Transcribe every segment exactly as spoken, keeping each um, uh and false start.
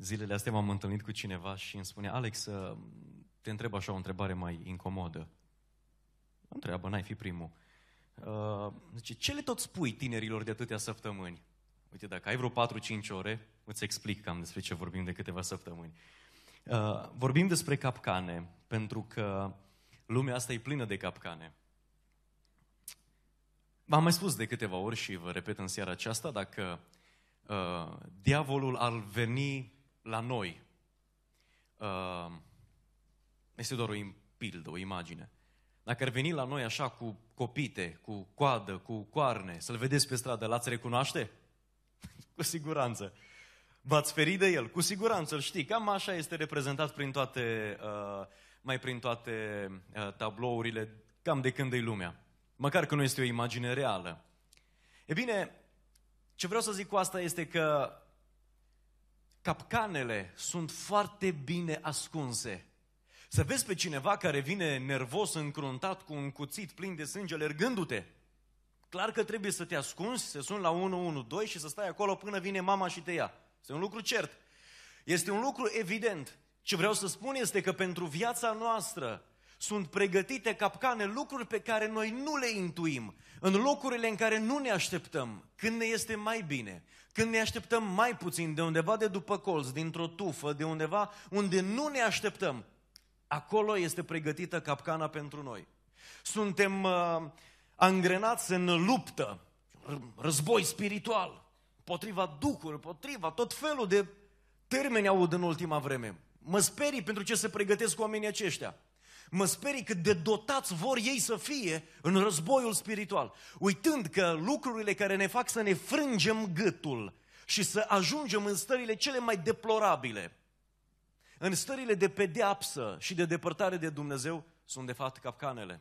Zilele astea m-am întâlnit cu cineva și îmi spune: Alex, te întreb așa o întrebare mai incomodă. Întreabă, n-ai fi primul. Uh, zice, ce le tot spui tinerilor de atâtea săptămâni? Uite, dacă ai vreo patru-cinci ore, îți explic cam despre ce vorbim de câteva săptămâni. Uh, vorbim despre capcane, pentru că lumea asta e plină de capcane. V-am mai spus de câteva ori și vă repet în seara aceasta, dacă uh, diavolul ar veni la noi, uh, este doar o pildă, o imagine. Dacă ar veni la noi așa cu copite, cu coadă, cu coarne, să-l vedeți pe stradă, l-ați recunoaște? Cu siguranță. V-ați ferit de el? Cu siguranță îl știi. Cam așa este reprezentat prin toate, uh, mai prin toate uh, tablourile, cam de când e lumea. Măcar că nu este o imagine reală. E bine, ce vreau să zic cu asta este că capcanele sunt foarte bine ascunse. Să vezi pe cineva care vine nervos, încruntat, cu un cuțit plin de sânge, alergându-te. Clar că trebuie să te ascunzi, să suni la unu unu doi și să stai acolo până vine mama și te ia. Este un lucru cert. Este un lucru evident. Ce vreau să spun este că pentru viața noastră sunt pregătite capcane, lucruri pe care noi nu le intuim, în locurile în care nu ne așteptăm, când ne este mai bine, când ne așteptăm mai puțin, de undeva de după colț, dintr-o tufă, de undeva unde nu ne așteptăm. Acolo este pregătită capcana pentru noi. Suntem uh, angrenați în luptă, război spiritual, potriva duhuri, potriva tot felul de termeni aud în ultima vreme. Mă sperii pentru ce se pregătesc oamenii aceștia. Mă sperii cât de dotați vor ei să fie în războiul spiritual, uitând că lucrurile care ne fac să ne frângem gâtul și să ajungem în stările cele mai deplorabile, în stările de pedeapsă și de depărtare de Dumnezeu, sunt de fapt capcanele.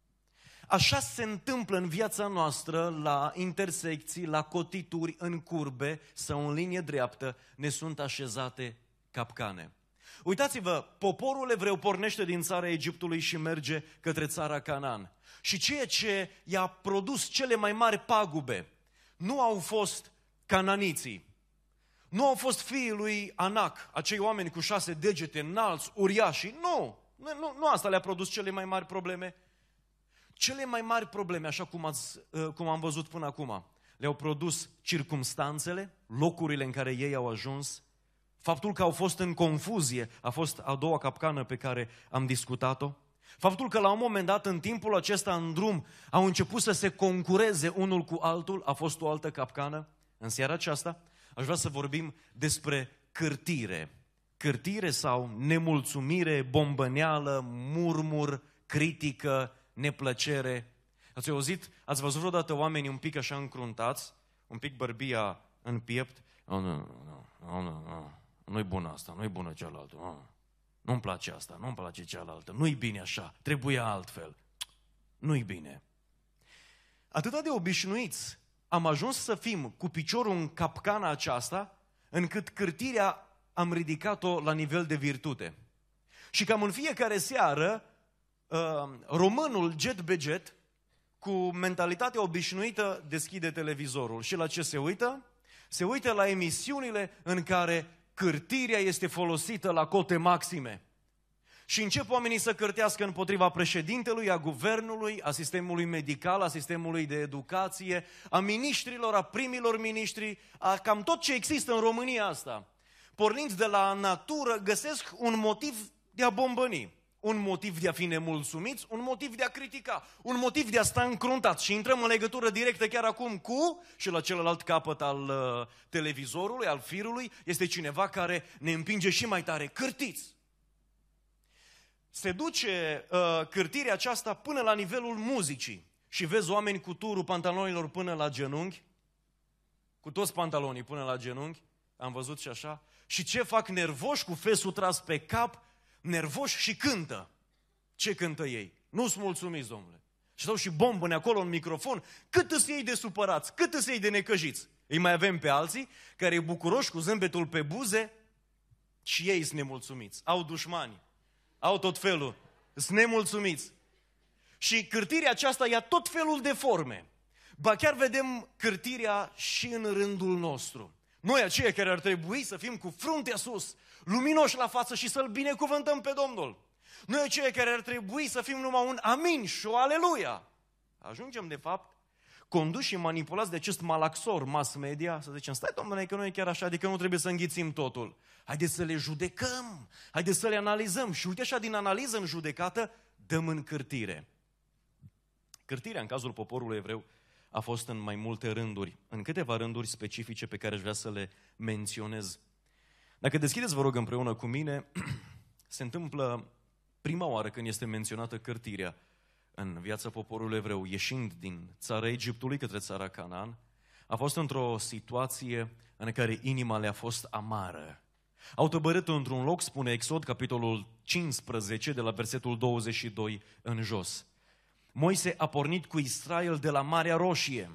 Așa se întâmplă în viața noastră, la intersecții, la cotituri, în curbe sau în linie dreaptă, ne sunt așezate capcane. Uitați-vă, poporul evreu pornește din țara Egiptului și merge către țara Canaan. Și ceea ce i-a produs cele mai mari pagube nu au fost cananiții, nu au fost fiii lui Anac, acei oameni cu șase degete înalți, uriași. Nu, nu, nu asta le-a produs cele mai mari probleme. Cele mai mari probleme, așa cum, ați, cum am văzut până acum, le-au produs circumstanțele, locurile în care ei au ajuns, faptul că au fost în confuzie, a fost a doua capcană pe care am discutat-o, faptul că la un moment dat, în timpul acesta în drum, au început să se concureze unul cu altul, a fost o altă capcană. În seara aceasta aș vrea să vorbim despre cârtire. Cârtire sau nemulțumire, bombăneală, murmur, critică, neplăcere. Ați auzit, ați văzut vreodată oamenii un pic așa încruntați, un pic bărbia în piept? Nu, nu, nu, nu, nu, nu. Nu-i bună asta, nu-i bună cealaltă. Nu. Nu-mi place asta, nu-mi place cealaltă. Nu-i bine așa, trebuie altfel. Nu-i bine. Atât de obișnuiți am ajuns să fim cu piciorul în capcana aceasta, încât cârtirea am ridicat-o la nivel de virtute. Și cam în fiecare seară, românul jet be jet, cu mentalitatea obișnuită, deschide televizorul. Și la ce se uită? Se uită la emisiunile în care cârtirea este folosită la cote maxime. Și încep oamenii să cârtească împotriva președintelui, a guvernului, a sistemului medical, a sistemului de educație, a miniștrilor, a primilor miniștri, a cam tot ce există în România asta. Pornind de la natură, găsesc un motiv de a bombăni, un motiv de a fi nemulțumiți, un motiv de a critica, un motiv de a sta încruntați. Și intrăm în legătură directă chiar acum cu, și la celălalt capăt al uh, televizorului, al firului, este cineva care ne împinge și mai tare. Cârtiți! Se duce uh, cârtirea aceasta până la nivelul muzicii. Și vezi oameni cu turul pantalonilor până la genunchi, cu toți pantalonii până la genunchi, am văzut și așa. Și ce fac nervoși, cu fesul tras pe cap, nervoși și cântă. Ce cântă ei? Nu-s mulțumiți, domnule. Și stau și bombăne acolo în microfon. Cât îs ei de supărați, cât îs ei de necăjiți. Îi mai avem pe alții care e bucuroși cu zâmbetul pe buze și ei sunt nemulțumiți. Au dușmani, au tot felul, sunt nemulțumiți. Și cârtirea aceasta ia tot felul de forme. Ba chiar vedem cârtirea și în rândul nostru. Noi aceia care ar trebui să fim cu fruntea sus, luminoși la față și să-L binecuvântăm pe Domnul. Noi aceia care ar trebui să fim numai un amin și o aleluia. Ajungem, de fapt, conduși și manipulați de acest malaxor mass media, să zicem, stai, Domnule, că nu e chiar așa, adică nu trebuie să înghițim totul. Haideți să le judecăm, haideți să le analizăm. Și uite așa, din analiză în judecată, dăm în cârtire. Cârtirea, în cazul poporului evreu, a fost în mai multe rânduri, în câteva rânduri specifice pe care aș vrea să le menționez. Dacă deschideți, vă rog, împreună cu mine, se întâmplă prima oară când este menționată cârtirea în viața poporului evreu, ieșind din țara Egiptului către țara Canaan, a fost într-o situație în care inima le-a fost amară. Au tăbărât într-un loc, spune Exod, capitolul cincisprezece, de la versetul douăzeci și doi în jos. Moise a pornit cu Israel de la Marea Roșie.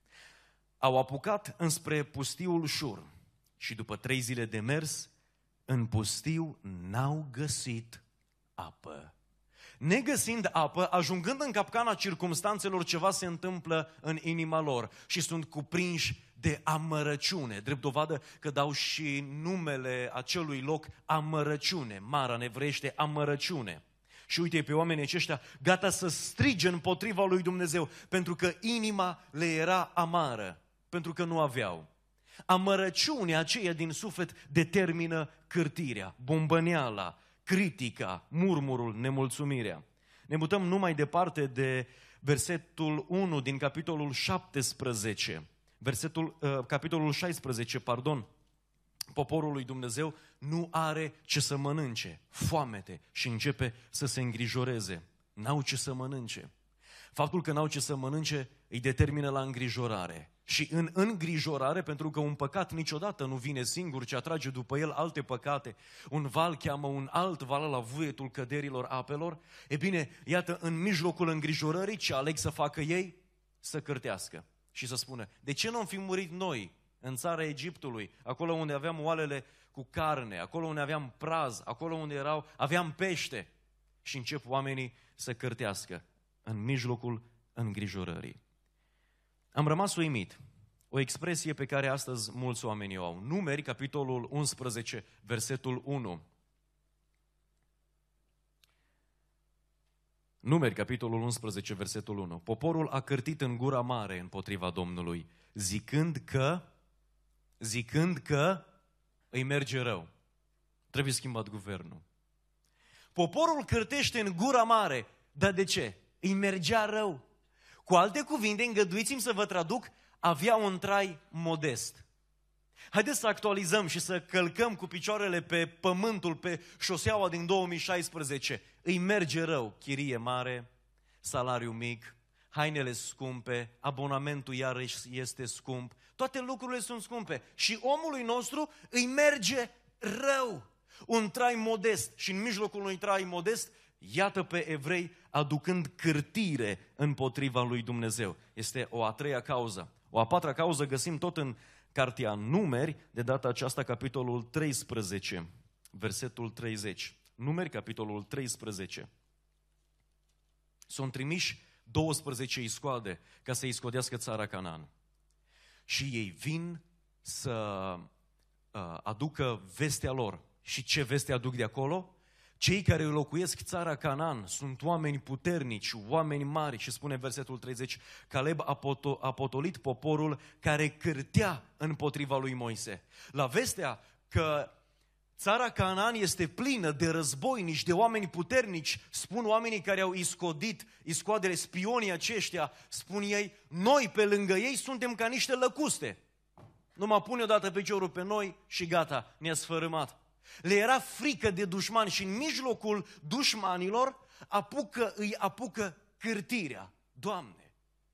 Au apucat înspre pustiul Șur și după trei zile de mers, în pustiu n-au găsit apă. Negăsind apă, ajungând în capcana circumstanțelor, ceva se întâmplă în inima lor și sunt cuprinși de amărăciune. Drept dovadă că dau și numele acelui loc amărăciune. Mara în evreiește amărăciune. Și uite pe oamenii aceștia gata să strige împotriva lui Dumnezeu, pentru că inima le era amară, pentru că nu aveau. Amărăciunea aceea din suflet determină cârtirea, bombăneala, critica, murmurul, nemulțumirea. Ne mutăm numai departe de versetul unu din capitolul șaptesprezece, versetul, uh, capitolul șaisprezece, pardon. Poporul lui Dumnezeu nu are ce să mănânce, foamete, și începe să se îngrijoreze. N-au ce să mănânce. Faptul că n-au ce să mănânce îi determină la îngrijorare. Și în îngrijorare, pentru că un păcat niciodată nu vine singur, ci atrage după el alte păcate, un val cheamă un alt val la vuietul căderilor apelor, e bine, iată, în mijlocul îngrijorării, ce aleg să facă ei? Să cârtească și să spună, de ce nu am fi murit noi în țara Egiptului, acolo unde aveam oalele cu carne, acolo unde aveam praz, acolo unde erau, aveam pește? Și încep oamenii să cârtească în mijlocul îngrijorării. Am rămas uimit. O expresie pe care astăzi mulți oameni o au. Numeri, capitolul unsprezece, versetul unu. Numeri, capitolul unsprezece, versetul unu. Poporul a cârtit în gura mare împotriva Domnului, zicând că, zicând că îi merge rău. Trebuie schimbat guvernul. Poporul cârtește în gura mare, dar de ce? Îi mergea rău. Cu alte cuvinte, îngăduiți-mi să vă traduc, avea un trai modest. Haideți să actualizăm și să călcăm cu picioarele pe pământul, pe șoseaua din două mii șaisprezece. Îi merge rău, chirie mare, salariu mic, hainele scumpe, abonamentul iarăși este scump, toate lucrurile sunt scumpe și omului nostru îi merge rău. Un trai modest și în mijlocul unui trai modest, iată pe evrei aducând cârtire împotriva lui Dumnezeu. Este o a treia cauză. O a patra cauză găsim tot în cartea Numeri, de data aceasta capitolul treisprezece, versetul treizeci. Numeri, capitolul treisprezece. Sunt trimiși douăsprezece iscoade ca să iscodească țara Canaan. Și ei vin să uh, aducă vestea lor. Și ce veste aduc de acolo? Cei care locuiesc țara Canaan sunt oameni puternici, oameni mari. Și spune versetul treizeci, Caleb a, poto, a potolit poporul care cârtea împotriva lui Moise. La vestea că țara Canaan este plină de războinici, de oameni puternici, spun oamenii care au iscodit, iscoadele, spionii aceștia, spun ei, noi pe lângă ei suntem ca niște lăcuste. Numai pune odată piciorul pe noi și gata, ne-a sfărâmat. Le era frică de dușmani și în mijlocul dușmanilor apucă, îi apucă cârtirea. Doamne!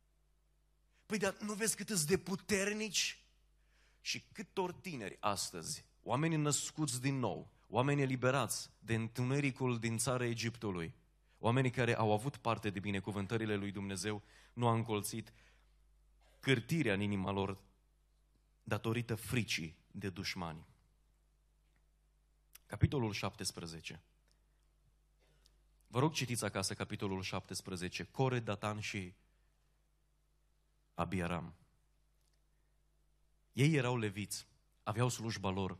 Păi dar nu vezi cât îți de puternici? Și câtor tineri astăzi, oamenii născuți din nou, oameni eliberați de întunericul din țara Egiptului, oamenii care au avut parte de binecuvântările lui Dumnezeu, nu au încolțit cârtirea în inima lor datorită fricii de dușmani. Capitolul șaptesprezece. Vă rog, citiți acasă capitolul șaptesprezece. Core, Datan și Abiaram. Ei erau leviți aveau slujba lor.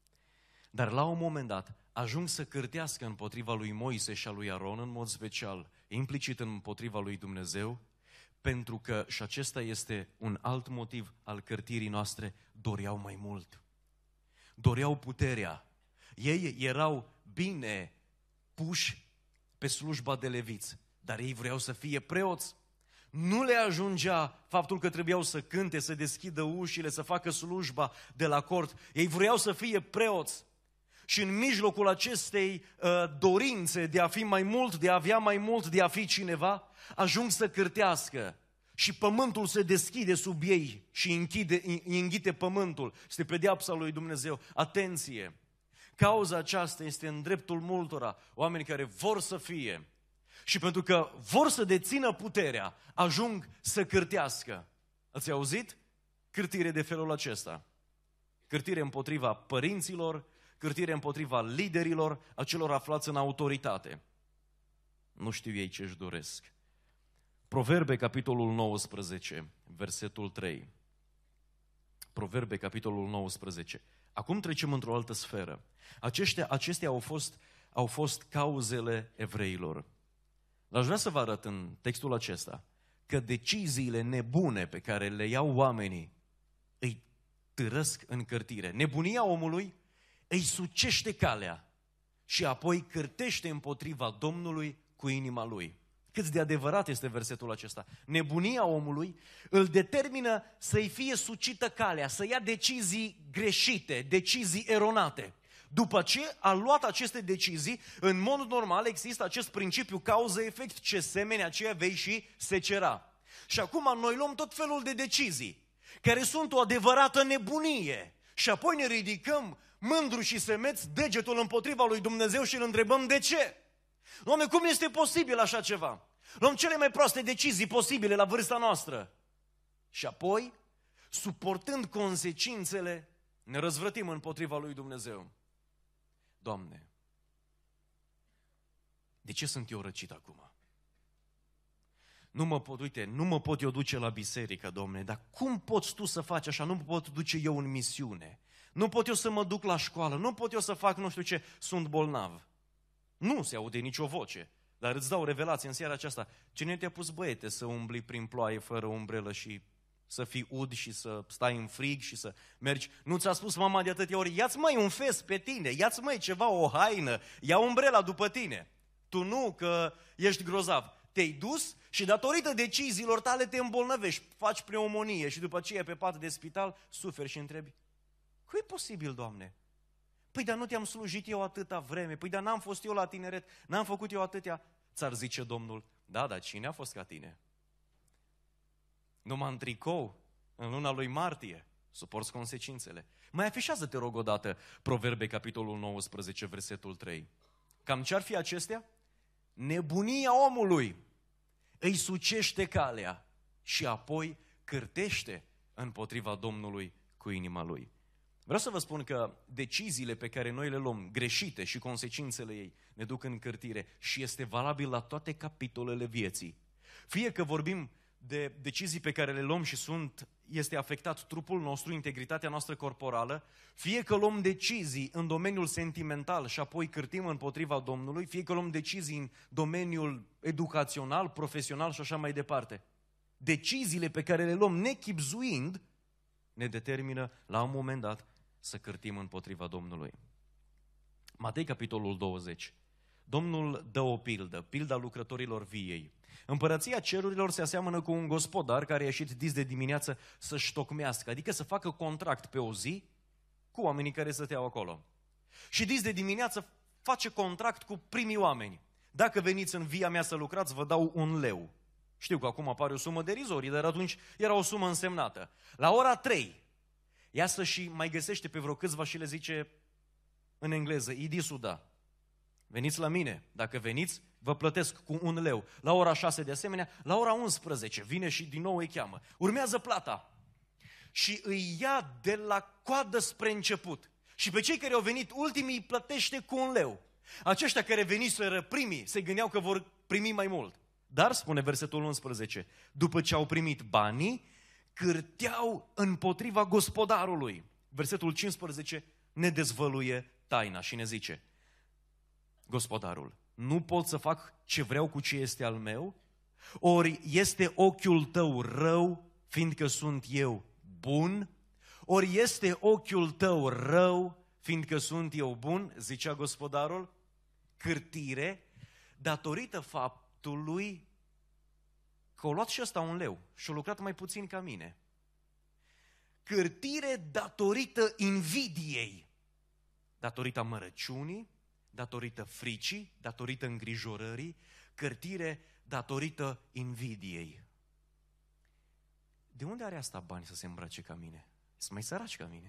Dar la un moment dat ajung să cârtească împotriva lui Moise și a lui Aron, în mod special, implicit împotriva lui Dumnezeu, pentru că, și acesta este un alt motiv al cârtirii noastre, doreau mai mult. Doreau puterea. Ei erau bine puși pe slujba de leviți, dar ei vreau să fie preoți. Nu le ajungea faptul că trebuiau să cânte, să deschidă ușile, să facă slujba de la cort. Ei vreau să fie preoți. Și în mijlocul acestei uh, dorințe de a fi mai mult, de a avea mai mult, de a fi cineva, ajung să cârtească. Și pământul se deschide sub ei și închide, îi înghite pământul. Este pedeapsa lui Dumnezeu. Atenție! Cauza aceasta este în dreptul multora, oameni care vor să fie. Și pentru că vor să dețină puterea, ajung să cârtească. Ați auzit? Cârtire de felul acesta. Cârtire împotriva părinților, cârtire împotriva liderilor, acelor aflați în autoritate. Nu știu ei ce își doresc. Proverbe, capitolul nouăsprezece, versetul trei. Proverbe, capitolul nouăsprezece. Acum trecem într-o altă sferă. Aceștia, acestea au fost, au fost cauzele evreilor. Dar aș vrea să vă arăt în textul acesta că deciziile nebune pe care le iau oamenii îi târăsc în cârtire. Nebunia omului îi sucește calea și apoi cârtește împotriva Domnului cu inima lui. Cât de adevărat este versetul acesta. Nebunia omului îl determină să-i fie sucită calea, să ia decizii greșite, decizii eronate. După ce a luat aceste decizii, în mod normal există acest principiu cauză-efect, ce semeni aceea vei și secera. Și acum noi luăm tot felul de decizii, care sunt o adevărată nebunie. Și apoi ne ridicăm mândru și semeți degetul împotriva lui Dumnezeu și îl întrebăm de ce. Doamne, cum este posibil așa ceva? Luăm cele mai proaste decizii posibile la vârsta noastră. Și apoi, suportând consecințele, ne răzvrătim împotriva lui Dumnezeu. Doamne, de ce sunt eu răcit acum? Nu mă pot, uite, nu mă pot eu duce la biserică, Doamne, dar cum poți Tu să faci așa? Nu mă pot duce eu în misiune. Nu pot eu să mă duc la școală. Nu pot eu să fac nu știu ce. Sunt bolnav. Nu se aude nicio voce. Dar îți dau revelație în seara aceasta. Cine te-a pus, băiete, să umbli prin ploaie fără umbrelă și să fii ud și să stai în frig și să mergi? Nu ți-a spus mama de atâtea ori, ia-ți măi un fes pe tine, ia-ți măi ceva, o haină, ia umbrela după tine. Tu nu, că ești grozav. Te-ai dus și datorită deciziilor tale te îmbolnăvești, faci pneumonie și după aceea pe pat de spital suferi și întrebi, cum e posibil, Doamne? Păi, dar nu te-am slujit eu atâta vreme, păi, dar n-am fost eu la tineret, n-am făcut eu atâtea. Ți-ar zice Domnul, da, dar cine a fost ca tine? Numai în tricou, în luna lui martie, suporți consecințele. Mai afișează, te rog, odată Proverbe, capitolul nouăsprezece, versetul trei. Cam ce-ar fi acestea? Nebunia omului îi sucește calea și apoi cârtește împotriva Domnului cu inima lui. Vreau să vă spun că deciziile pe care noi le luăm greșite și consecințele ei ne duc în cârtire și este valabil la toate capitolele vieții. Fie că vorbim de decizii pe care le luăm și sunt, este afectat trupul nostru, integritatea noastră corporală, fie că luăm decizii în domeniul sentimental și apoi cârtim împotriva Domnului, fie că luăm decizii în domeniul educațional, profesional și așa mai departe. Deciziile pe care le luăm nechibzuind ne determină la un moment dat să cârtim împotriva Domnului. Matei, capitolul douăzeci. Domnul dă o pildă, pilda lucrătorilor viei. Împărăția cerurilor se aseamănă cu un gospodar care a ieșit dis de dimineață să-și tocmească, adică să facă contract pe o zi cu oamenii care stăteau acolo. Și dis de dimineață face contract cu primii oameni. Dacă veniți în via mea să lucrați, vă dau un leu. Știu că acum apare o sumă derizorie, dar atunci era o sumă însemnată. La ora trei, iasă și mai găsește pe vreo câțiva și le zice în engleză, idisu da. Veniți la mine, dacă veniți, vă plătesc cu un leu. La ora șase de asemenea, la ora unsprezece, vine și din nou îi cheamă. Urmează plata și îi ia de la coadă spre început. Și pe cei care au venit ultimii îi plătește cu un leu. Aceștia care veniseră primii se gândeau că vor primi mai mult. Dar, spune versetul unsprezece, după ce au primit banii, cârteau împotriva gospodarului. versetul cincisprezece ne dezvăluie taina și ne zice: Gospodarul, nu pot să fac ce vreau cu ce este al meu? Ori este ochiul tău rău, fiindcă sunt eu bun? Ori este ochiul tău rău, fiindcă sunt eu bun? Zicea gospodarul. Cârtire, datorită faptului că a luat și ăsta un leu și a lucrat mai puțin ca mine. Cârtire datorită invidiei, datorită amărăciunii, datorită fricii, datorită îngrijorării, cârtire datorită invidiei. De unde are asta bani să se îmbrace ca mine? Sunt mai săraci ca mine.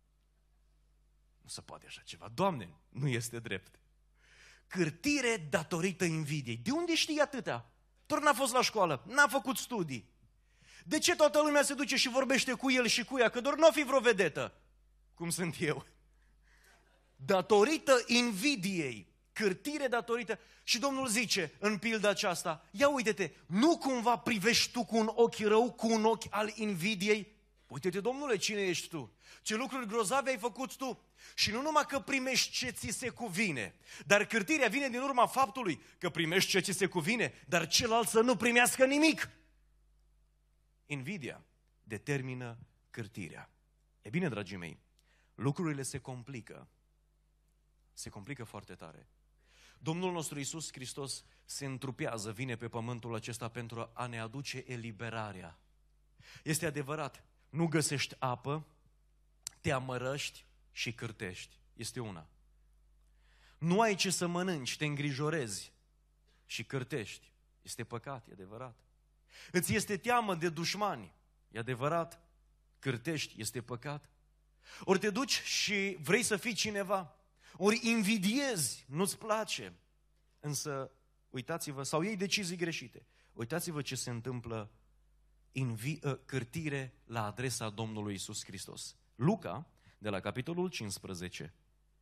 Nu se poate așa ceva. Doamne, nu este drept. Cârtire datorită invidiei. De unde știi atâta? Doar n-a fost la școală, n-a făcut studii. De ce toată lumea se duce și vorbește cu el și cu ea? Că doar n-o fi vreo vedetă, cum sunt eu. Datorită invidiei. Cârtire datorită. Și Domnul zice în pilda aceasta: ia uite-te, nu cumva privești tu cu un ochi rău, cu un ochi al invidiei? Uite-te, Domnule, cine ești tu? Ce lucruri grozave ai făcut tu? Și nu numai că primești ce ți se cuvine, dar cârtirea vine din urma faptului că primești ce ți se cuvine, dar celălalt să nu primească nimic. Invidia determină cârtirea. E bine, dragii mei, lucrurile se complică. Se complică foarte tare. Domnul nostru Iisus Hristos se întrupează, vine pe pământul acesta pentru a ne aduce eliberarea. Este adevărat, nu găsești apă, te amărăști și cârtești. Este una. Nu ai ce să mănânci, te îngrijorezi și cârtești. Este păcat, e adevărat. Îți este teamă de dușmani, e adevărat, cârtești, este păcat. Ori te duci și vrei să fii cineva, ori invidiezi, nu-ți place, însă uitați-vă, sau iei decizii greșite, uitați-vă ce se întâmplă, invi, cârtire la adresa Domnului Iisus Hristos. Luca, de la capitolul cincisprezece,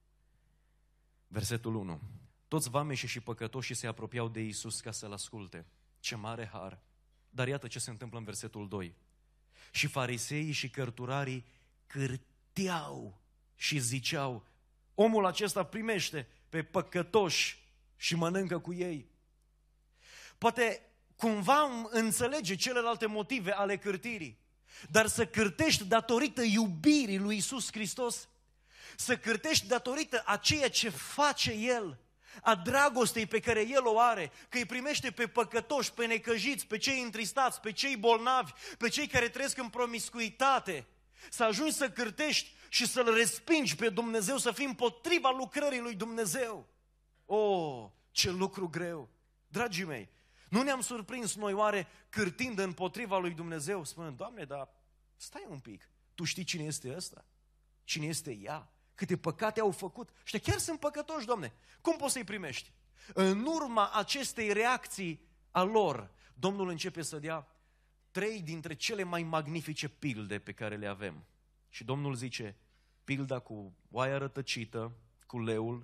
versetul unu. Toți vameșii și păcătoșii se apropiau de Iisus ca să-L asculte. Ce mare har! Dar iată ce se întâmplă în versetul doi. Și fariseii și cărturarii cârteau și ziceau: omul acesta primește pe păcătoși și mănâncă cu ei. Poate cumva înțelege celelalte motive ale cârtirii, dar să cârtești datorită iubirii lui Iisus Hristos, să cârtești datorită a ceea ce face El, a dragostei pe care El o are, că îi primește pe păcătoși, pe necăjiți, pe cei întristați, pe cei bolnavi, pe cei care trăiesc în promiscuitate, să ajungi să cârtești și să-L respingi pe Dumnezeu, să fii împotriva lucrării lui Dumnezeu. Oh, ce lucru greu! Dragii mei, nu ne-am surprins noi oare cârtind împotriva lui Dumnezeu, spunând: Doamne, dar stai un pic, Tu știi cine este ăsta? Cine este ea? Câte păcate au făcut? Ăștia chiar sunt păcătoși, Doamne. Cum poți să-i primești? În urma acestei reacții a lor, Domnul începe să dea trei dintre cele mai magnifice pilde pe care le avem. Și Domnul zice: pilda cu oaia rătăcită, cu leul,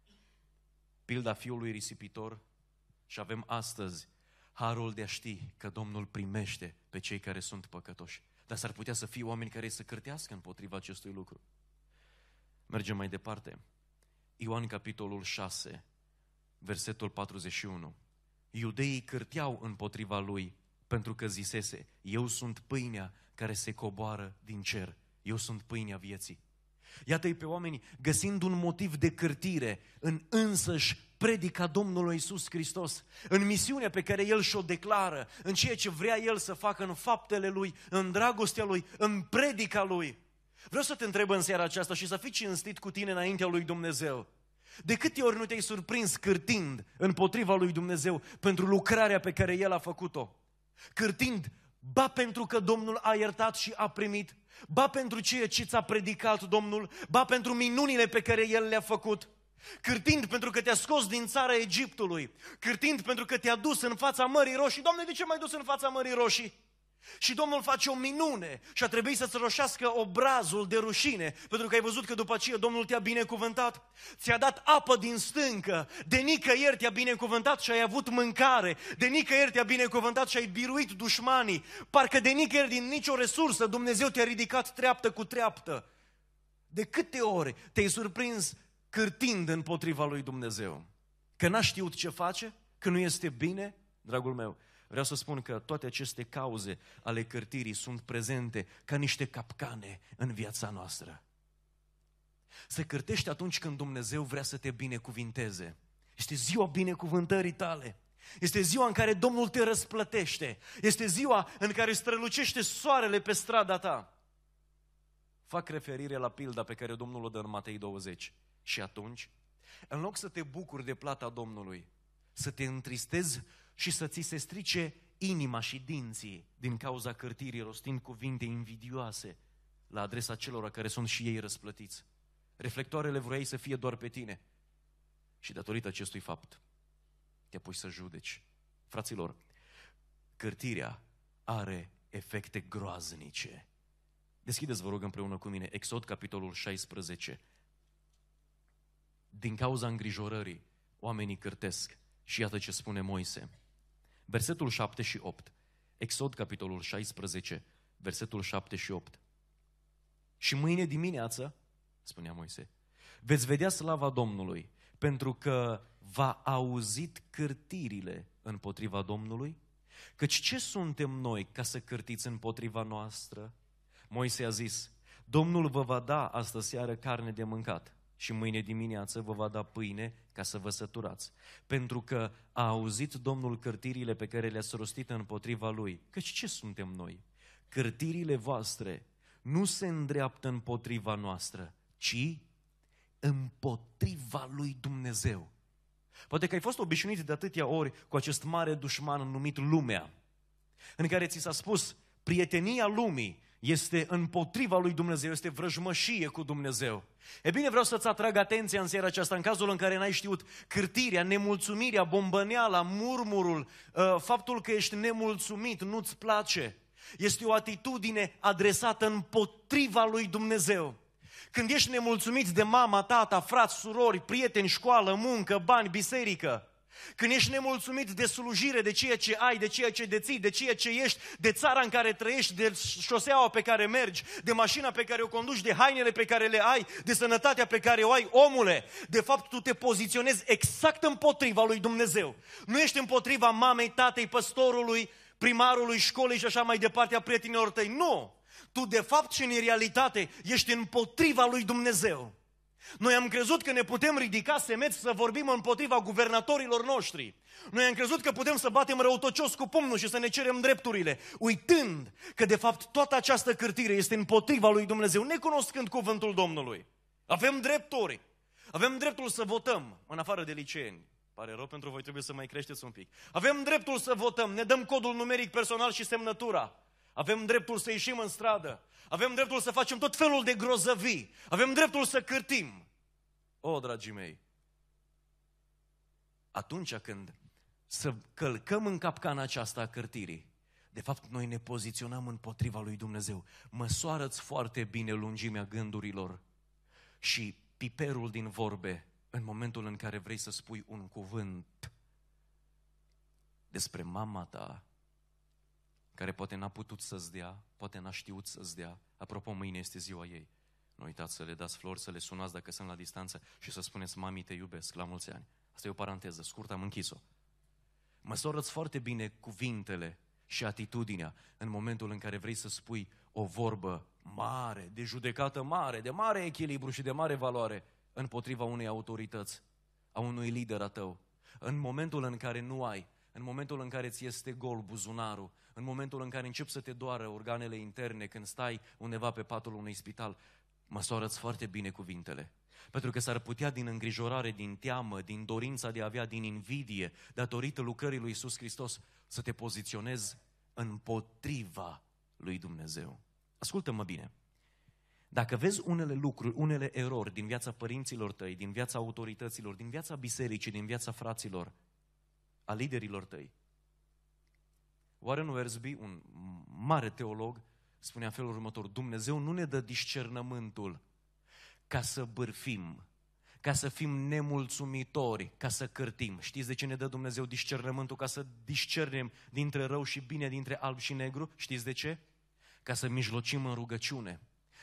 pilda fiului risipitor, și avem astăzi harul de a ști că Domnul primește pe cei care sunt păcătoși. Dar s-ar putea să fie oameni care să cârtească împotriva acestui lucru. Mergem mai departe. Ioan capitolul șase, versetul patruzeci și unu. Iudeii cârteau împotriva lui pentru că zisese: eu sunt pâinea care se coboară din cer. Eu sunt pâinea vieții. Iată-i pe oameni găsind un motiv de cârtire în însăși predica Domnului Iisus Hristos, în misiunea pe care El și-o declară, în ceea ce vrea El să facă în faptele Lui, în dragostea Lui, în predica Lui. Vreau să te întreb în seara aceasta și să fii cinstit cu tine înaintea lui Dumnezeu. De câte ori nu te-ai surprins cârtind împotriva lui Dumnezeu pentru lucrarea pe care El a făcut-o? Cârtind, ba pentru că Domnul a iertat și a primit, ba pentru ceea ce ți-a predicat Domnul, ba pentru minunile pe care El le-a făcut. Cârtind pentru că te-a scos din țara Egiptului, cârtind pentru că te-a dus în fața Mării Roșii. Doamne, de ce m-ai dus în fața Mării Roșii? Și Domnul face o minune și a trebuit să-ți roșească obrazul de rușine, pentru că ai văzut că după aceea Domnul te-a binecuvântat. Ți-a dat apă din stâncă, de nicăieri te-a binecuvântat și ai avut mâncare, de nicăieri te-a binecuvântat și ai biruit dușmanii, parcă de nicăieri din nicio resursă Dumnezeu te-a ridicat treaptă cu treaptă. De câte ori te-ai surprins cârtind împotriva lui Dumnezeu? Că n-a știut ce face? Că nu este bine? Dragul meu, vreau să spun că toate aceste cauze ale cârtirii sunt prezente ca niște capcane în viața noastră. Se cârtește atunci când Dumnezeu vrea să te binecuvinteze. Este ziua binecuvântării tale. Este ziua în care Domnul te răsplătește. Este ziua în care strălucește soarele pe strada ta. Fac referire la pilda pe care Domnul o dă în Matei douăzeci. Și atunci, în loc să te bucuri de plata Domnului, să te întristezi și să ți se strice inima și dinții din cauza cârtirii, rostind cuvinte invidioase la adresa celor care sunt și ei răsplătiți. Reflectoarele vroiai să fie doar pe tine. Și datorită acestui fapt, te pui să judeci. Fraților, cârtirea are efecte groaznice. Deschideți, vă rog, împreună cu mine Exod, capitolul șaisprezece. Din cauza îngrijorării, oamenii cârtesc. Și iată ce spune Moise. Versetul șapte și opt. Exod, capitolul șaisprezece, versetul șapte și opt. Și mâine dimineață, spunea Moise, veți vedea slava Domnului, pentru că v-a auzit cârtirile împotriva Domnului? Căci ce suntem noi ca să cârtiți împotriva noastră? Moise a zis, Domnul vă va da astă seară carne de mâncat și mâine dimineață vă va da pâine ca să vă săturați, pentru că a auzit Domnul cârtirile pe care le-ați rostit împotriva Lui. Căci ce suntem noi? Cârtirile voastre nu se îndreaptă împotriva noastră, ci împotriva lui Dumnezeu. Poate că ai fost obișnuit de atâtea ori cu acest mare dușman numit lumea, în care ți s-a spus, prietenia lumii este împotriva lui Dumnezeu, este vrăjmășie cu Dumnezeu. E bine, vreau să-ți atrag atenția în seara aceasta, în cazul în care n-ai știut, cârtirea, nemulțumirea, bombăneala, murmurul, faptul că ești nemulțumit, nu-ți place, este o atitudine adresată împotriva lui Dumnezeu. Când ești nemulțumit de mama, tata, frați, surori, prieteni, școală, muncă, bani, biserică, când ești nemulțumit de slujire, de ceea ce ai, de ceea ce deții, de ceea ce ești, de țara în care trăiești, de șoseaua pe care mergi, de mașina pe care o conduci, de hainele pe care le ai, de sănătatea pe care o ai, omule, de fapt tu te poziționezi exact împotriva lui Dumnezeu. Nu ești împotriva mamei, tatei, păstorului, primarului, școlii și așa mai departe, a prietenilor tăi. Nu! Tu de fapt și în realitate ești împotriva lui Dumnezeu. Noi am crezut că ne putem ridica semeți să vorbim împotriva guvernatorilor noștri. Noi am crezut că putem să batem răutăcios cu pumnul și să ne cerem drepturile, uitând că de fapt toată această cârtire este împotriva lui Dumnezeu, necunoscând cuvântul Domnului. Avem drepturi, avem dreptul să votăm, în afară de liceeni. Pare rău pentru voi, trebuie să mai creșteți un pic. Avem dreptul să votăm, ne dăm codul numeric personal și semnătura. Avem dreptul să ieșim în stradă. Avem dreptul să facem tot felul de grozăvii. Avem dreptul să cârtim. O, dragii mei, atunci când să călcăm în capcana aceasta a cârtirii, de fapt noi ne poziționăm împotriva lui Dumnezeu. Măsoară-ți foarte bine lungimea gândurilor și piperul din vorbe în momentul în care vrei să spui un cuvânt despre mama ta, care poate n-a putut să-ți dea, poate n-a știut să-ți dea. Apropo, mâine este ziua ei. Nu uitați să le dați flori, să le sunați dacă sunt la distanță și să spuneți, mami, te iubesc, la mulți ani. Asta e o paranteză, scurt, am închis-o. Măsoară-ți foarte bine cuvintele și atitudinea în momentul în care vrei să spui o vorbă mare, de judecată mare, de mare echilibru și de mare valoare împotriva unei autorități, a unui lider a tău. În momentul în care nu ai, în momentul în care ți este gol buzunarul, în momentul în care încep să te doară organele interne, când stai undeva pe patul unui spital, măsoară-ți foarte bine cuvintele. Pentru că s-ar putea din îngrijorare, din teamă, din dorința de a avea, din invidie, datorită lucrării lui Iisus Hristos, să te poziționezi împotriva lui Dumnezeu. Ascultă-mă bine. Dacă vezi unele lucruri, unele erori din viața părinților tăi, din viața autorităților, din viața bisericii, din viața fraților, a liderilor tăi, Warren Wiersbe, un mare teolog, spunea în felul următor: Dumnezeu nu ne dă discernământul ca să bârfim, ca să fim nemulțumitori, ca să cârtim. Știți de ce ne dă Dumnezeu discernământul? Ca să discernem dintre rău și bine, dintre alb și negru. Știți de ce? Ca să mijlocim în rugăciune,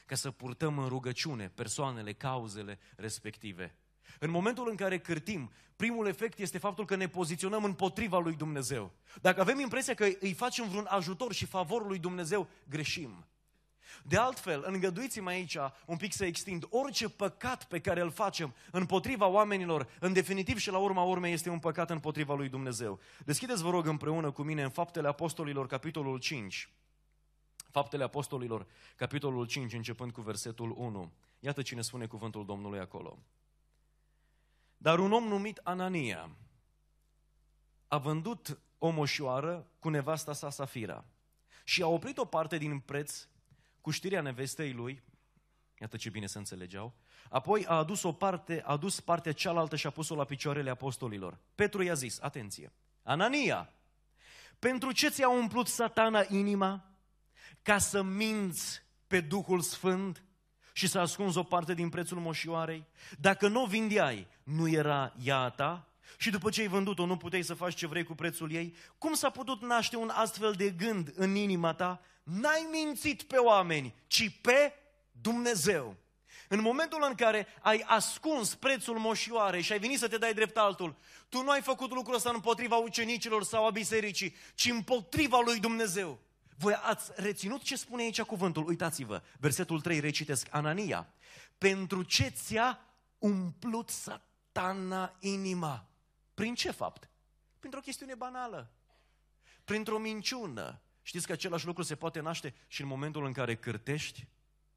ca să purtăm în rugăciune persoanele, cauzele respective. În momentul în care cârtim, primul efect este faptul că ne poziționăm împotriva lui Dumnezeu. Dacă avem impresia că îi facem vreun ajutor și favor lui Dumnezeu, greșim. De altfel, îngăduiți-mă aici un pic să extind, orice păcat pe care îl facem împotriva oamenilor, în definitiv și la urma urmei este un păcat împotriva lui Dumnezeu. Deschideți, vă rog, împreună cu mine în Faptele Apostolilor, capitolul cinci. Faptele Apostolilor, capitolul cinci, începând cu versetul unu. Iată cine spune cuvântul Domnului acolo. Dar un om numit Anania a vândut o moșoară cu nevasta sa Safira și a oprit o parte din preț cu știrea nevestei lui, iată ce bine se înțelegeau, apoi a adus o parte, a adus partea cealaltă și a pus-o la picioarele apostolilor. Petru i-a zis, atenție, Anania, pentru ce ți-a umplut Satana inima ca să minți pe Duhul Sfânt și să ascunzi o parte din prețul moșioarei? Dacă nu o vindeai, nu era ea a ta? Și după ce ai vândut-o, nu puteai să faci ce vrei cu prețul ei? Cum s-a putut naște un astfel de gând în inima ta? N-ai mințit pe oameni, ci pe Dumnezeu. În momentul în care ai ascuns prețul moșioarei și ai venit să te dai drept altul, tu nu ai făcut lucrul ăsta împotriva ucenicilor sau a bisericii, ci împotriva lui Dumnezeu. Voi ați reținut ce spune aici cuvântul? Uitați-vă, versetul trei, recitesc, Anania, pentru ce ți-a umplut Satana inima? Prin ce fapt? Printr-o chestiune banală, printr-o minciună. Știți că același lucru se poate naște și în momentul în care cârtești?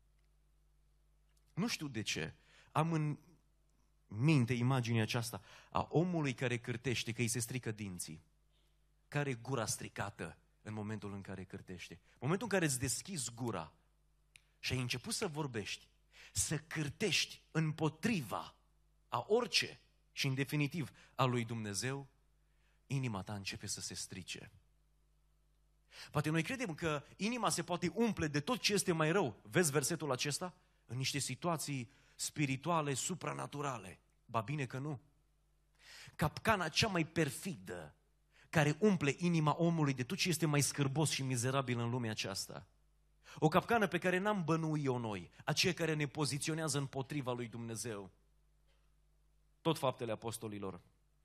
Nu știu de ce, am în minte imaginea aceasta a omului care cârtește, că îi se strică dinții, care e gura stricată în momentul în care cârtește. În momentul în care îți deschizi gura și ai început să vorbești, să cârtești împotriva a orice și în definitiv a lui Dumnezeu, inima ta începe să se strice. Poate noi credem că inima se poate umple de tot ce este mai rău. Vezi versetul acesta? În niște situații spirituale, supranaturale. Ba bine că nu. Capcana cea mai perfidă care umple inima omului de tot ce este mai scârbos și mizerabil în lumea aceasta. O capcană pe care n-am bănuit-o noi, aceea care ne poziționează împotriva lui Dumnezeu. Tot Faptele Apostolilor,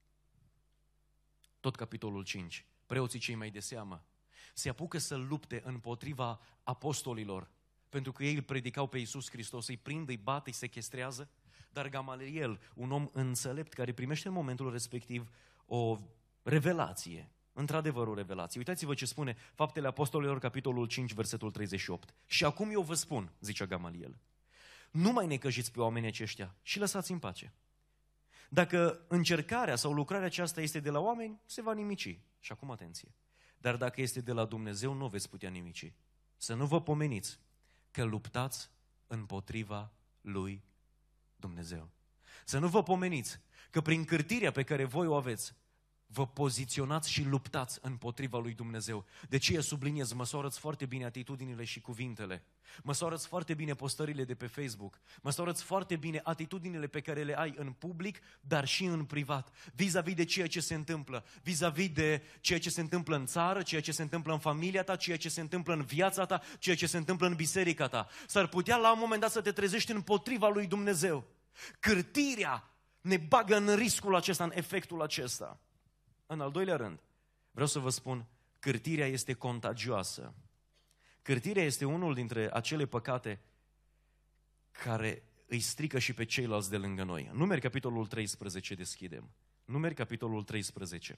tot capitolul cinci, preoții cei mai de seamă, se apucă să lupte împotriva apostolilor, pentru că ei îl predicau pe Iisus Hristos, îi prind, îi bate, îi sechestrează, dar Gamaliel, un om înțelept care primește în momentul respectiv o revelație, într-adevăr o revelație. Uitați-vă ce spune Faptele Apostolilor, capitolul cinci, versetul treizeci și opt. Și acum eu vă spun, zicea Gamaliel, nu mai necăjiți pe oamenii aceștia și lăsați în pace. Dacă încercarea sau lucrarea aceasta este de la oameni, se va nimici. Și acum atenție. Dar dacă este de la Dumnezeu, nu veți putea nimici. Să nu vă pomeniți că luptați împotriva lui Dumnezeu. Să nu vă pomeniți că prin cârtirea pe care voi o aveți, vă poziționați și luptați împotriva lui Dumnezeu. De ce subliniez? Măsoară-ți foarte bine atitudinile și cuvintele. Măsoară-ți foarte bine postările de pe Facebook. Măsoară-ți foarte bine atitudinile pe care le ai în public, dar și în privat. Vis-a-vis de ceea ce se întâmplă. Vis-a-vis de ceea ce se întâmplă în țară, ceea ce se întâmplă în familia ta, ceea ce se întâmplă în viața ta, ceea ce se întâmplă în biserica ta. S-ar putea la un moment dat să te trezești împotriva lui Dumnezeu. Cârtirea ne bagă în riscul acesta, în efectul acesta. În al doilea rând, vreau să vă spun, cârtirea este contagioasă. Cârtirea este unul dintre acele păcate care îi strică și pe ceilalți de lângă noi. Numeri, capitolul treisprezece, deschidem. Numeri, capitolul treisprezece.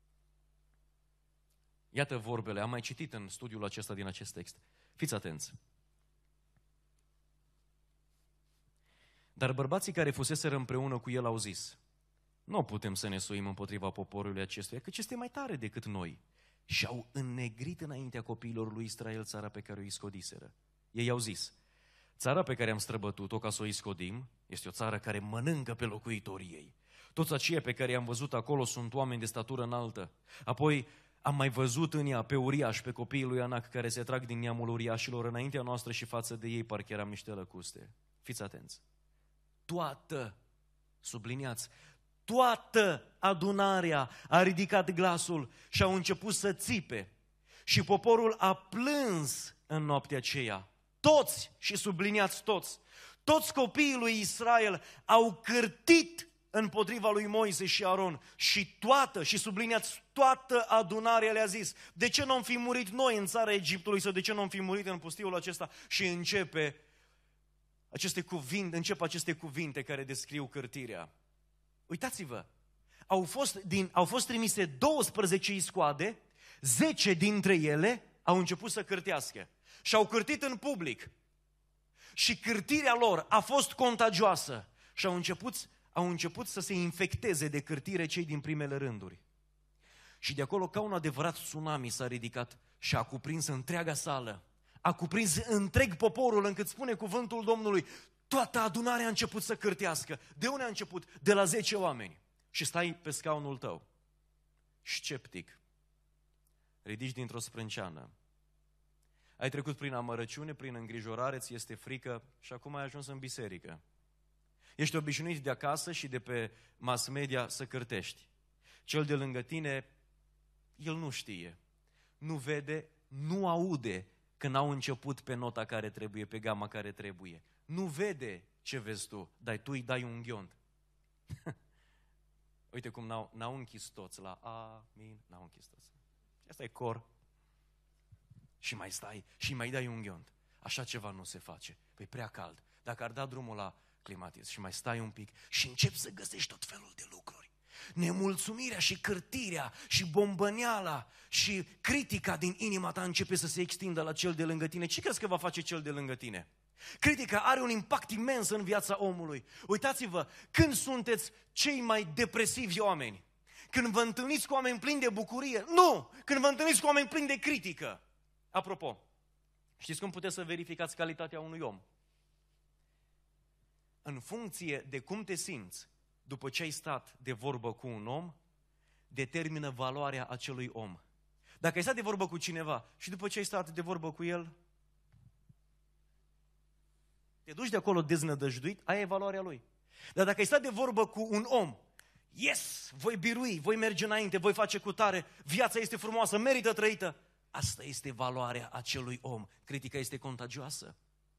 Iată vorbele, am mai citit în studiul acesta din acest text. Fiți atenți. Dar bărbații care fuseseră împreună cu el au zis, nu putem să ne suim împotriva poporului acestuia, căci este mai tare decât noi. Și au înnegrit înaintea copiilor lui Israel țara pe care o iscodiseră. Ei au zis, țara pe care am străbătut-o ca să o iscodim, este o țară care mănâncă pe locuitorii ei. Toți aceia pe care i-am văzut acolo sunt oameni de statură înaltă. Apoi am mai văzut în ea pe uriași, pe copiii lui Anac, care se trag din neamul uriașilor înaintea noastră și față de ei parcă eram niște lăcuste. Fiți atenți. Toată, subliniați, toată adunarea a ridicat glasul și au început să țipe. Și poporul a plâns în noaptea aceea toți, și subliniați toți, toți copiii lui Israel au cârtit împotriva lui Moise și Aron și toată, și subliniați toată adunarea le-a zis: de ce nu am fi murit noi în țara Egiptului, sau de ce nu am fi murit în pustiul acesta? Și începe aceste cuvinte, încep aceste cuvinte care descriu cârtirea. Uitați-vă, au fost, din, au fost trimise douăsprezece iscoade, zece dintre ele au început să cârtească și au cârtit în public. Și cârtirea lor a fost contagioasă și au început, au început să se infecteze de cârtire cei din primele rânduri. Și de acolo, ca un adevărat tsunami, s-a ridicat și a cuprins întreaga sală, a cuprins întreg poporul, încât spune cuvântul Domnului, toată adunarea a început să cârtească. De unde a început? De la zece oameni. Și stai pe scaunul tău, sceptic, ridici dintr-o sprânceană. Ai trecut prin amărăciune, prin îngrijorare, ți este frică și acum ai ajuns în biserică. Ești obișnuit de acasă și de pe mass media să cârtești. Cel de lângă tine, el nu știe, nu vede, nu aude când au început pe nota care trebuie, pe gama care trebuie. Nu vede ce vezi tu, dar tu îi dai un ghiont. Uite cum n-au, n-au închis toți la amin, n-au închis toți. Asta e cor. Și mai stai și mai dai un ghiont. Așa ceva nu se face. Păi prea cald. Dacă ar da drumul la climatiz și mai stai un pic și începi să găsești tot felul de lucruri. Nemulțumirea și cârtirea și bombăneala și critica din inima ta începe să se extindă la cel de lângă tine. Ce crezi că va face cel de lângă tine? Critica are un impact imens în viața omului. Uitați-vă, când sunteți cei mai depresivi oameni? Când vă întâlniți cu oameni plini de bucurie? Nu! Când vă întâlniți cu oameni plini de critică. Apropo, știți cum puteți să verificați calitatea unui om? În funcție de cum te simți după ce ai stat de vorbă cu un om, determină valoarea acelui om. Dacă ai stat de vorbă cu cineva și după ce ai stat de vorbă cu el, te duci de acolo deznădăjduit, aia e valoarea lui. Dar dacă ai stat de vorbă cu un om, yes, voi birui, voi merge înainte, voi face cutare, viața este frumoasă, merită trăită, asta este valoarea acelui om. Critica este contagioasă.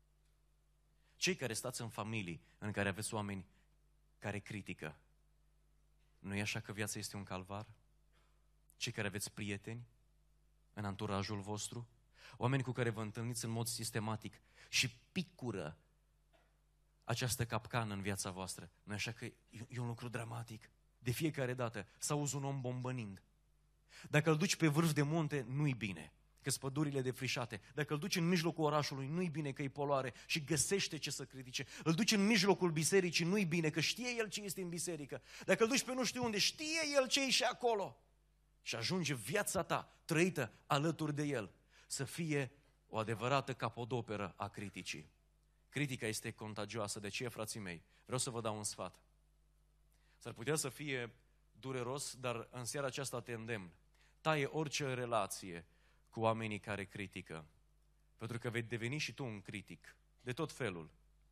Cei care stați în familii în care aveți oameni care critică, nu e așa că viața este un calvar? Cei care aveți prieteni în anturajul vostru, oameni cu care vă întâlniți în mod sistematic și picură această capcană în viața voastră, nu e așa că e un lucru dramatic? De fiecare dată să auzi un om bombănind. Dacă îl duci pe vârf de munte, nu-i bine, că-s pădurile defrișate. Dacă îl duci în mijlocul orașului, nu-i bine că e poluare și găsește ce să critice. Îl duci în mijlocul bisericii, nu-i bine, că știe el ce este în biserică. Dacă îl duci pe nu știu unde, știe el ce e și acolo. Și ajunge viața ta trăită alături de el să fie o adevărată capodoperă a criticii. Critica este contagioasă, de ce, frații mei? Vreau să vă dau un sfat. S-ar putea să fie dureros, dar în seara aceasta te îndemn. Taie orice relație cu oamenii care critică, pentru că vei deveni și tu un critic, de tot felul.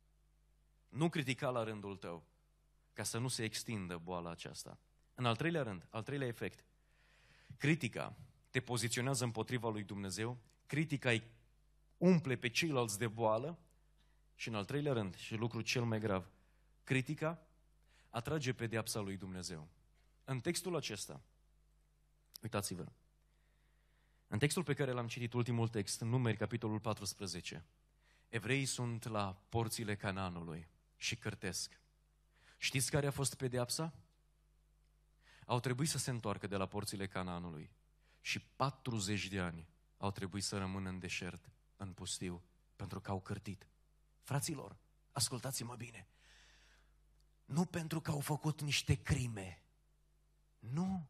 Nu critica la rândul tău, ca să nu se extindă boala aceasta. În al treilea rând, al treilea efect, critica te poziționează împotriva lui Dumnezeu, critica îi umple pe ceilalți de boală și în al treilea rând, și lucru cel mai grav, critica atrage pedeapsa lui Dumnezeu. În textul acesta, uitați-vă, în textul pe care l-am citit, ultimul text, în Numeri, capitolul paisprezece, evreii sunt la porțile Canaanului și cârtesc. Știți care a fost pedeapsa? Au trebuit să se întoarcă de la porțile Canaanului și patruzeci de ani au trebuit să rămână în deșert, în pustiu, pentru că au cârtit. Fraților, ascultați-mă bine, nu pentru că au făcut niște crime, nu,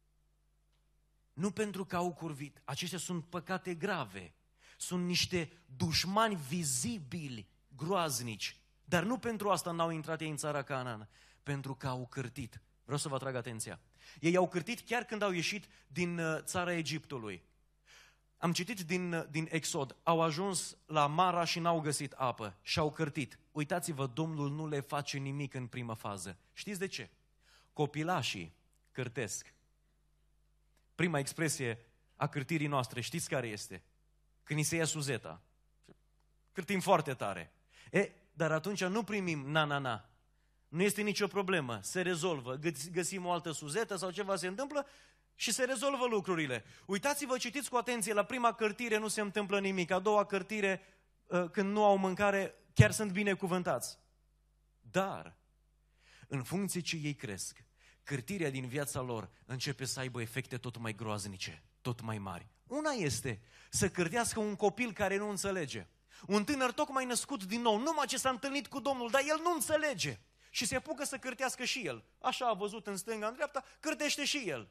nu pentru că au curvit, aceștia sunt păcate grave, sunt niște dușmani vizibili, groaznici, dar nu pentru asta n-au intrat ei în țara Canaan, pentru că au cârtit. Vreau să vă atrag atenția. Ei au cârtit chiar când au ieșit din țara Egiptului. Am citit din, din Exod, au ajuns la Mara și n-au găsit apă și au cârtit. Uitați-vă, Domnul nu le face nimic în prima fază. Știți de ce? Copilașii cârtesc. Prima expresie a cârtirii noastre, știți care este? Când îi se ia suzeta. cârtim foarte tare. E, dar atunci nu primim na-na-na. Nu este nicio problemă, se rezolvă, găsim o altă suzetă sau ceva se întâmplă și se rezolvă lucrurile. Uitați-vă, citiți cu atenție, la prima cărtire nu se întâmplă nimic, a doua cărtire, când nu au mâncare, chiar sunt binecuvântați. Dar, în funcție ce ei cresc, cârtirea din viața lor începe să aibă efecte tot mai groaznice, tot mai mari. Una este să cârtească un copil care nu înțelege. Un tânăr tocmai născut din nou, numai ce s-a întâlnit cu Domnul, dar el nu înțelege. Și se apucă să cârtească și el. Așa a văzut în stânga, în dreapta, cârtește și el.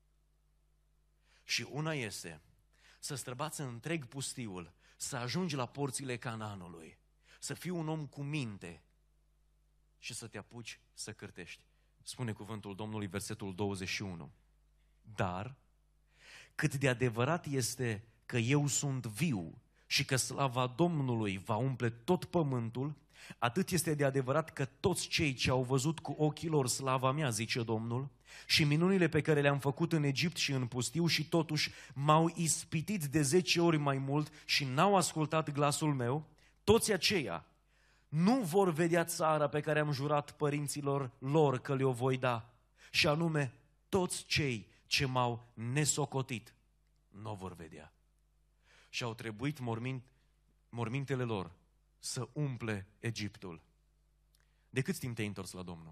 Și una este să străbați întreg pustiul, să ajungi la porțile Canaanului, să fii un om cu minte și să te apuci să cârtești. Spune cuvântul Domnului, versetul douăzeci și unu. Dar, cât de adevărat este că eu sunt viu și că slava Domnului va umple tot pământul, atât este de adevărat că toți cei ce au văzut cu ochii lor slava mea, zice Domnul, și minunile pe care le-am făcut în Egipt și în pustiu și totuși m-au ispitit de zece ori mai mult și n-au ascultat glasul meu, toți aceia nu vor vedea țara pe care am jurat părinților lor că le-o voi da, și anume toți cei ce m-au nesocotit nu o vor vedea. Și au trebuit mormint, mormintele lor să umple Egiptul. De cât timp te-ai întors la Domnul?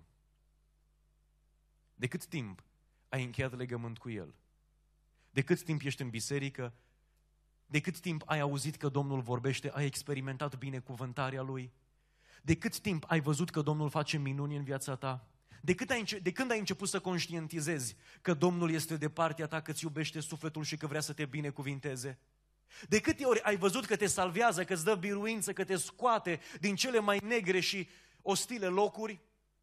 De cât timp ai încheiat legământ cu El? De cât timp ești în biserică? De cât timp ai auzit că Domnul vorbește? Ai experimentat binecuvântarea Lui? De cât timp ai văzut că Domnul face minuni în viața ta? De, cât ai înce- de când ai început să conștientizezi că Domnul este de partea ta, că îți iubește sufletul și că vrea să te binecuvinteze? De câte ori ai văzut că te salvează, că îți dă biruință, că te scoate din cele mai negre și ostile locuri?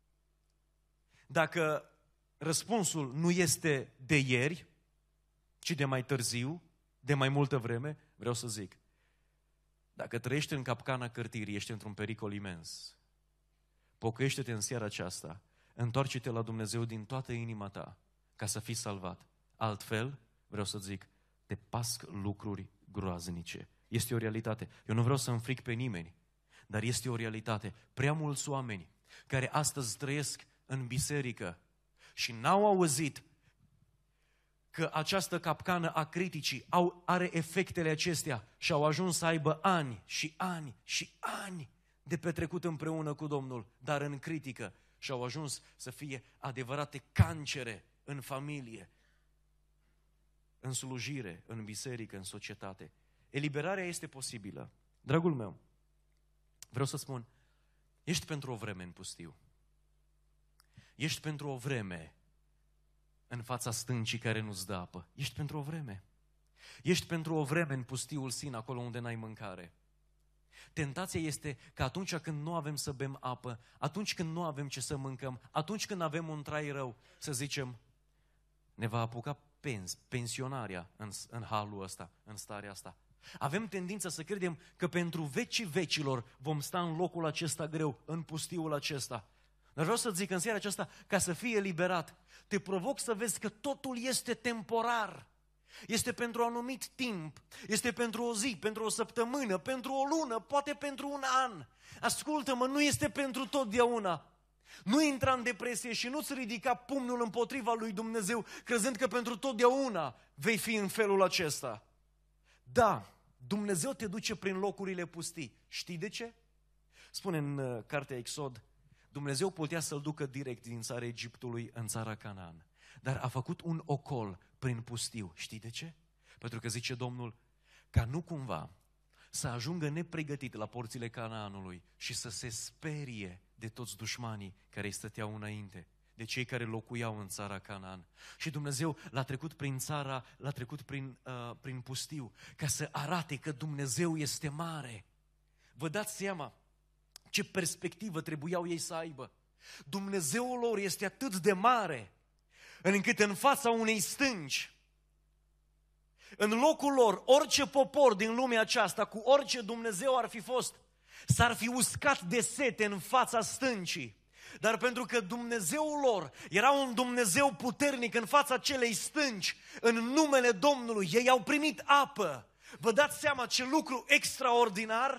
Dacă răspunsul nu este de ieri, ci de mai târziu, de mai multă vreme, vreau să zic, dacă trăiești în capcana cârtirii, ești într-un pericol imens. Pocăiește-te în seara aceasta, întoarce-te la Dumnezeu din toată inima ta, ca să fii salvat. Altfel, vreau să zic, te pasc lucruri groaznice. Este o realitate. Eu nu vreau să înfric pe nimeni, dar este o realitate. Prea mulți oameni care astăzi trăiesc în biserică și n-au auzit că această capcană a criticii au, are efectele acestea și au ajuns să aibă ani și ani și ani de petrecut împreună cu Domnul, dar în critică, și au ajuns să fie adevărate cancere în familie, în slujire, în biserică, în societate. Eliberarea este posibilă. Dragul meu, vreau să spun, ești pentru o vreme în pustiu. Ești pentru o vreme în fața stâncii care nu-ți dă apă. Ești pentru o vreme. Ești pentru o vreme în pustiul Sin, acolo unde n-ai mâncare. Tentația este că atunci când nu avem să bem apă, atunci când nu avem ce să mâncăm, atunci când avem un trai rău, să zicem, ne va apuca pens, pensionarea în, în halul ăsta, în starea asta. Avem tendința să credem că pentru vecii vecilor vom sta în locul acesta greu, în pustiul acesta. Dar vreau să zic în seara aceasta, ca să fii eliberat, te provoc să vezi că totul este temporar. Este pentru un anumit timp, este pentru o zi, pentru o săptămână, pentru o lună, poate pentru un an. Ascultă-mă, nu este pentru totdeauna. Nu intra în depresie și nu-ți ridica pumnul împotriva lui Dumnezeu, crezând că pentru totdeauna vei fi în felul acesta. Da, Dumnezeu te duce prin locurile pustii. Știi de ce? Spune în uh, cartea Exod, Dumnezeu putea să-l ducă direct din țara Egiptului în țara Canaan, dar a făcut un ocol prin pustiu. Știi de ce? Pentru că zice Domnul, ca nu cumva să ajungă nepregătit la porțile Canaanului și să se sperie de toți dușmanii care îi stăteau înainte, de cei care locuiau în țara Canaan. Și Dumnezeu l-a trecut prin țara, l-a trecut prin, uh, prin pustiu, ca să arate că Dumnezeu este mare. Vă dați seama ce perspectivă trebuiau ei să aibă. Dumnezeul lor este atât de mare, încât în fața unei stânci, în locul lor, orice popor din lumea aceasta, cu orice Dumnezeu ar fi fost, s-ar fi uscat de sete în fața stâncii. Dar pentru că Dumnezeul lor era un Dumnezeu puternic în fața acelei stânci, în numele Domnului, ei au primit apă. Vă dați seama ce lucru extraordinar?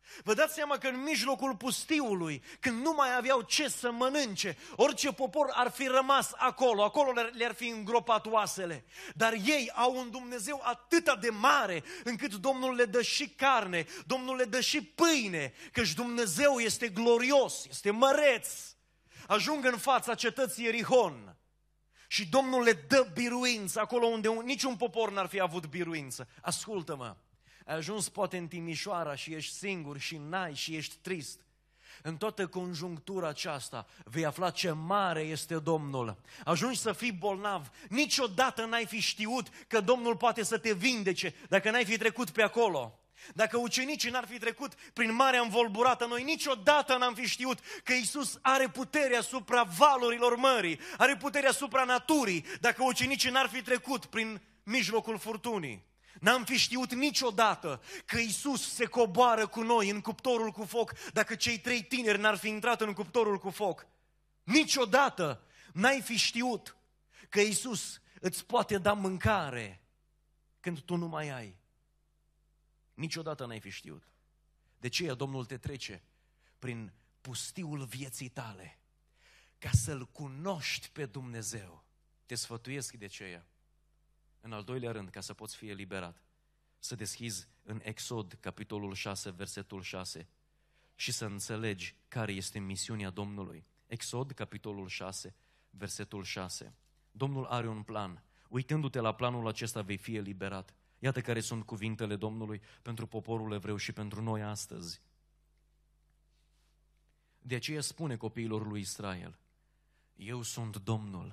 Vă dați seama că în mijlocul pustiului, când nu mai aveau ce să mănânce, orice popor ar fi rămas acolo, acolo le-ar fi îngropat oasele. Dar ei au un Dumnezeu atât de mare, încât Domnul le dă și carne, Domnul le dă și pâine, căci Dumnezeu este glorios, este măreț. Ajung în fața cetății Ierihon și Domnul le dă biruință acolo unde niciun popor n-ar fi avut biruință. Ascultă-mă! Ai ajuns poate în Timișoara și ești singur și n-ai și ești trist. În toată conjunctura aceasta vei afla ce mare este Domnul. Ajungi să fii bolnav, niciodată n-ai fi știut că Domnul poate să te vindece dacă n-ai fi trecut pe acolo. Dacă ucenicii n-ar fi trecut prin marea învolburată, noi niciodată n-am fi știut că Iisus are putere asupra valurilor mării, are putere asupra naturii, dacă ucenicii n-ar fi trecut prin mijlocul furtunii. N-am fi știut niciodată că Iisus se coboară cu noi în cuptorul cu foc dacă cei trei tineri n-ar fi intrat în cuptorul cu foc. Niciodată n-ai fi știut că Iisus îți poate da mâncare când tu nu mai ai. Niciodată n-ai fi știut. De aceea Domnul te trece prin pustiul vieții tale ca să-L cunoști pe Dumnezeu. Te sfătuiesc de aceea. În al doilea rând, ca să poți fi eliberat, să deschizi în Exod, capitolul șase, versetul șase și să înțelegi care este misiunea Domnului. Exod, capitolul șase, versetul șase. Domnul are un plan. Uitându-te la planul acesta vei fi eliberat. Iată care sunt cuvintele Domnului pentru poporul evreu și pentru noi astăzi. De aceea spune copiilor lui Israel: eu sunt Domnul.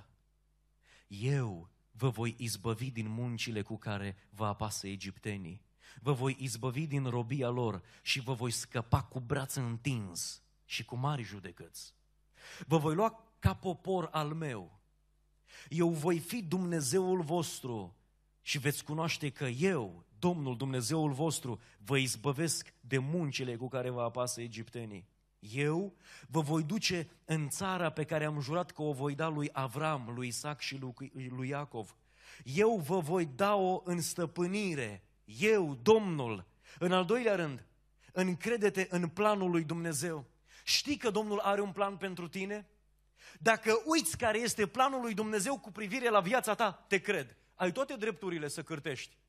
Eu vă voi izbăvi din muncile cu care vă apasă egiptenii. Vă voi izbăvi din robia lor și vă voi scăpa cu braț întins și cu mari judecăți. Vă voi lua ca popor al meu. Eu voi fi Dumnezeul vostru și veți cunoaște că eu, Domnul Dumnezeul vostru, vă izbăvesc de muncile cu care vă apasă egiptenii. Eu vă voi duce în țara pe care am jurat că o voi da lui Avram, lui Isaac și lui Iacov. Eu vă voi da-o în stăpânire. Eu, Domnul. În al doilea rând, încrede-te în planul lui Dumnezeu. Știi că Domnul are un plan pentru tine? Dacă uiți care este planul lui Dumnezeu cu privire la viața ta, te cred. Ai toate drepturile să cârtești.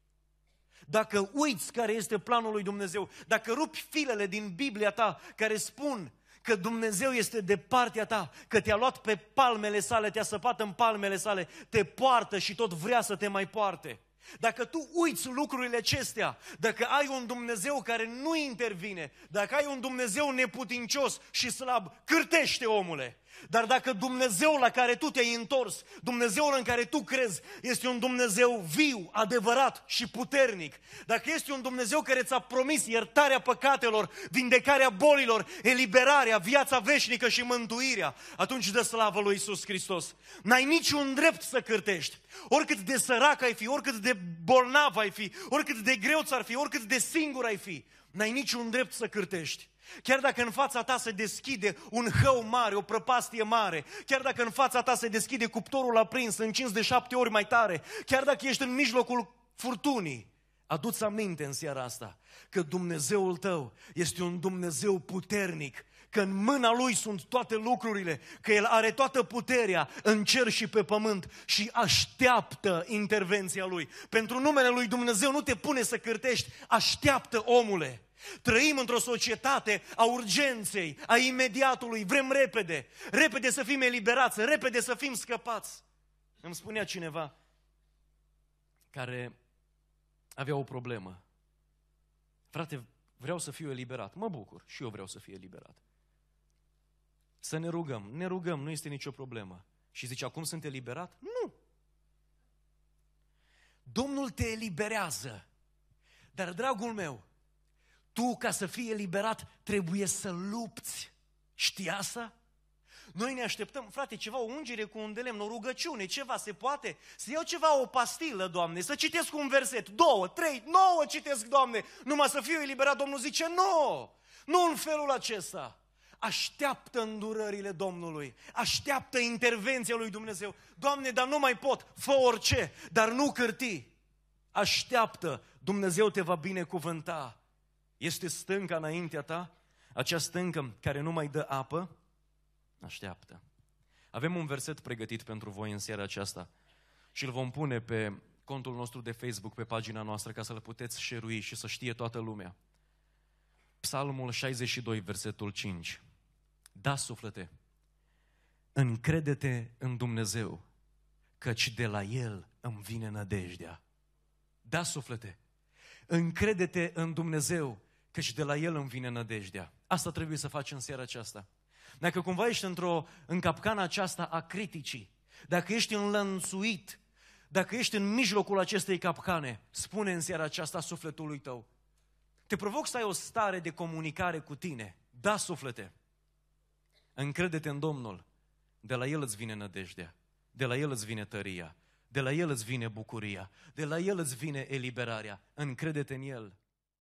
Dacă uiți care este planul lui Dumnezeu, dacă rupi filele din Biblia ta care spun că Dumnezeu este de partea ta, că te-a luat pe palmele sale, te-a săpat în palmele sale, te poartă și tot vrea să te mai poarte. Dacă tu uiți lucrurile acestea, dacă ai un Dumnezeu care nu intervine, dacă ai un Dumnezeu neputincios și slab, cârtește, omule. Dar dacă Dumnezeul la care tu te-ai întors, Dumnezeul în care tu crezi, este un Dumnezeu viu, adevărat și puternic, dacă este un Dumnezeu care ți-a promis iertarea păcatelor, vindecarea bolilor, eliberarea, viața veșnică și mântuirea, atunci dă slavă lui Iisus Hristos. N-ai niciun drept să cârtești. Oricât de sărac ai fi, oricât de bolnav ai fi, oricât de greu ți-ar fi, oricât de singur ai fi, n-ai niciun drept să cârtești. Chiar dacă în fața ta se deschide un hău mare, o prăpastie mare, chiar dacă în fața ta se deschide cuptorul aprins, încins de șapte ori mai tare, chiar dacă ești în mijlocul furtunii, adu-ți aminte în seara asta că Dumnezeul tău este un Dumnezeu puternic, că în mâna Lui sunt toate lucrurile, că El are toată puterea în cer și pe pământ și așteaptă intervenția Lui. Pentru numele Lui Dumnezeu nu te pune să cârtești, așteaptă, omule. Trăim într-o societate a urgenței, a imediatului, vrem repede, repede să fim eliberați, repede să fim scăpați. Îmi spunea cineva care avea o problemă: frate, vreau să fiu eliberat. Mă bucur, și eu vreau să fiu eliberat. Să ne rugăm, ne rugăm, nu este nicio problemă. Și zice: acum sunt eliberat? Nu! Domnul te eliberează, dar, dragul meu, tu, ca să fii eliberat, trebuie să lupți. Știi asta? Noi ne așteptăm, frate, ceva, o ungere cu un de lemn, o rugăciune, ceva, se poate? Să iau ceva, o pastilă, Doamne, să citesc un verset, două, trei, nouă citesc, Doamne, numai să fiu eliberat. Domnul zice: nu, nu în felul acesta. Așteaptă îndurările Domnului, așteaptă intervenția lui Dumnezeu. Doamne, dar nu mai pot, fă orice, dar nu cârti. Așteaptă, Dumnezeu te va binecuvânta. Este stânca înaintea ta? Acea stâncă care nu mai dă apă? Așteaptă. Avem un verset pregătit pentru voi în seara aceasta și îl vom pune pe contul nostru de Facebook, pe pagina noastră, ca să-l puteți share-ui și să știe toată lumea. Psalmul șaizeci și doi, versetul cinci. Da, suflete, încrede-te în Dumnezeu, căci de la El îmi vine nădejdea. Da, suflete, încrede-te în Dumnezeu, căci de la El îmi vine nădejdea. Asta trebuie să faci în seara aceasta. Dacă cumva ești într-o, în capcana aceasta a criticii, dacă ești înlănțuit, dacă ești în mijlocul acestei capcane, spune în seara aceasta sufletului tău. Te provoc să ai o stare de comunicare cu tine. Da, suflete, încrede-te în Domnul. De la El îți vine nădejdea, de la El îți vine tăria, de la El îți vine bucuria, de la El îți vine eliberarea. Încrede-te în El.